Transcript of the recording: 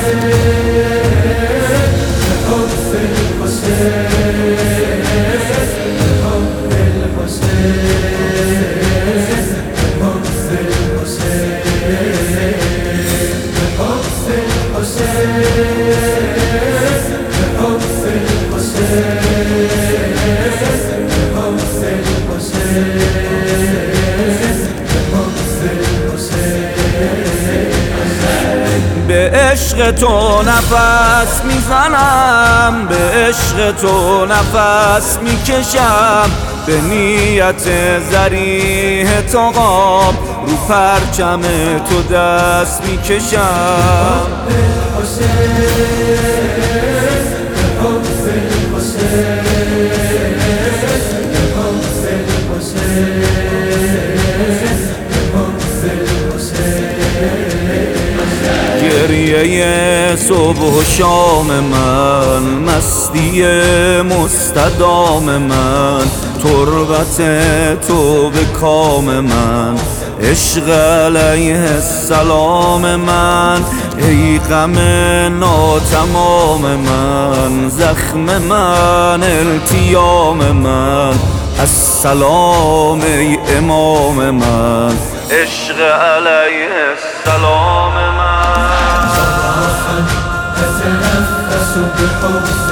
به عشق تو نفس میزنم، به عشق تو نفس میکشم، به نیت ذریح تو قام رو پرچم تو دست میکشم. گریه صبح و شام من، مستی مستدام من، تربت تو به کام من، عشق علیه السلام من، ای غم ناتمام من، زخم من التیام من، السلام ای امام من، عشق علیه السلام من. أتنفس بحب